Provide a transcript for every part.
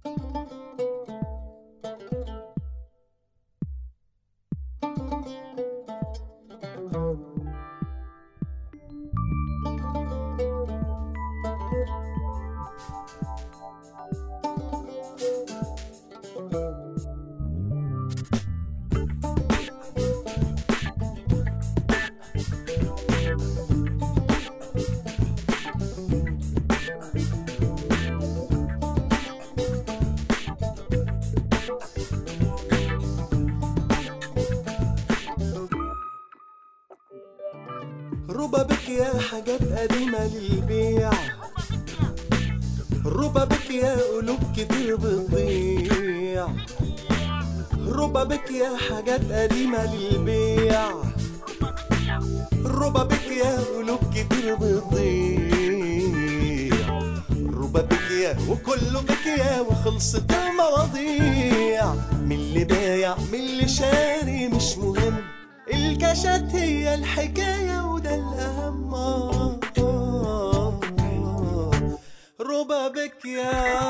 ربابك يا حاجات قديمة للبيع، ربابك يا قلوب كتير بتضيع، ربابك يا حاجات قديمة للبيع، ربابك يا قلوب كتير بتضيع، ربابك يا وكله بك يا وخلصت المواضيع، من اللي بايع من اللي شاري مش مهم، الكاشات هي الحكاية وده الأهم. ربابك يا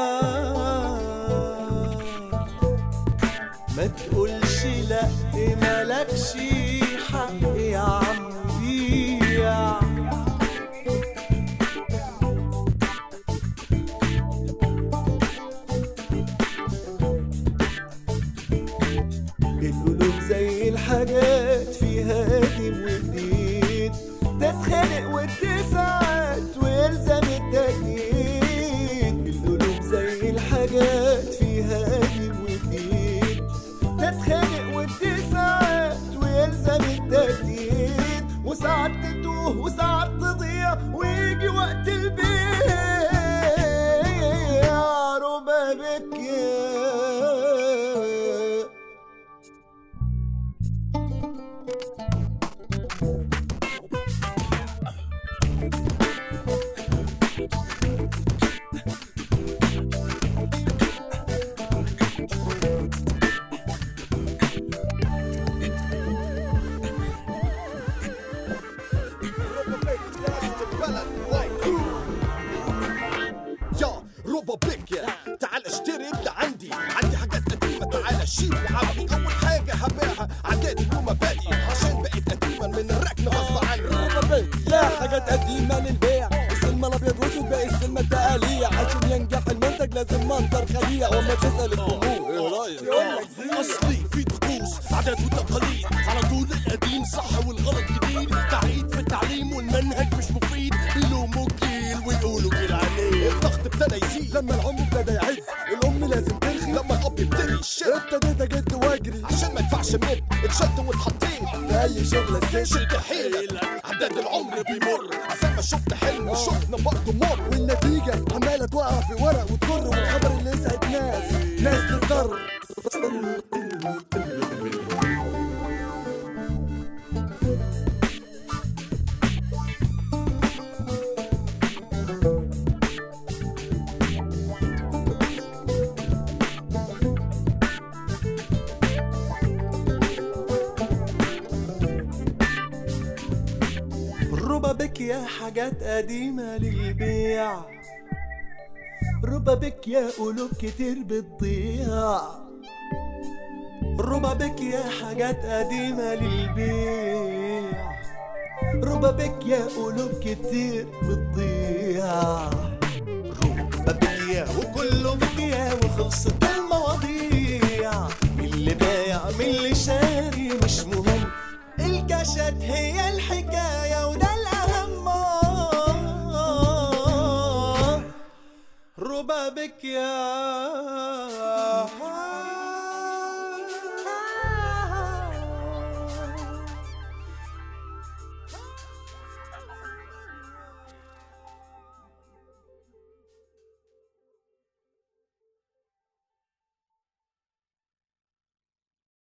ما تقولش لأ مالكش حق يا عم بيع، القلوب زي الحاجات فيها قديم وجديد، تتخانق وتساعد ويلزم التجديد، القلوب زي الحاجات فيها قديم وجديد، تتخانق وتساعد ويلزم التجديد، وساعات تتوه وساعات تضيع ويجي وقت البيع. ربابك يا ربابك يا تعال اشتري اللي عندي حاجات قديمة تعال شيل وعبي، أول حاجة هبيعها عاداتي ومبادئي عشان بقيت قديما من الركن غصب عني. ربابك يا حاجات قديمة للبيع، السلم الأبيض واسود باقي السلم التقاليع، عشان ينجح المنتج لازم منظر خليع، وما تسأل الجمهور ايه رأيك؟ أصلي في طقوس عادات وتقاليد على طول القديم صح والغلط جديد، تعقيد في التعليم والمنهج مش مفيد، بيلوموا الجيل ويقولوا جيل عليه، الضغط ابتدى يزيد لما العم ابتدى يعد، الأم لازم ترخي لما الأب يبتدي يشد، ابتديت أجد وأجري عشان ما ينفعش مد اتشد واتحطيت في أي شغلة زين، شد حيلك عداد العمر بيمر، زي ما شفت حلم وشفنا برضه مر، والنتيجة عمالة توقع في ورق وتكر، والخبر اللي يسعد ناس تضطر. ربابك يا حاجات قديمة للبيع، ربابك يا قلوب كتير بتضيع، ربابك يا حاجات قديمة للبيع، ربابك يا قلوب كتير بتضيع، ربابك يا وكله بك يا وخلصت المواضيع، من اللي بايع من اللي شاري مش مهم، الكاشات هي الحكاية وده الأهم. ربابك يا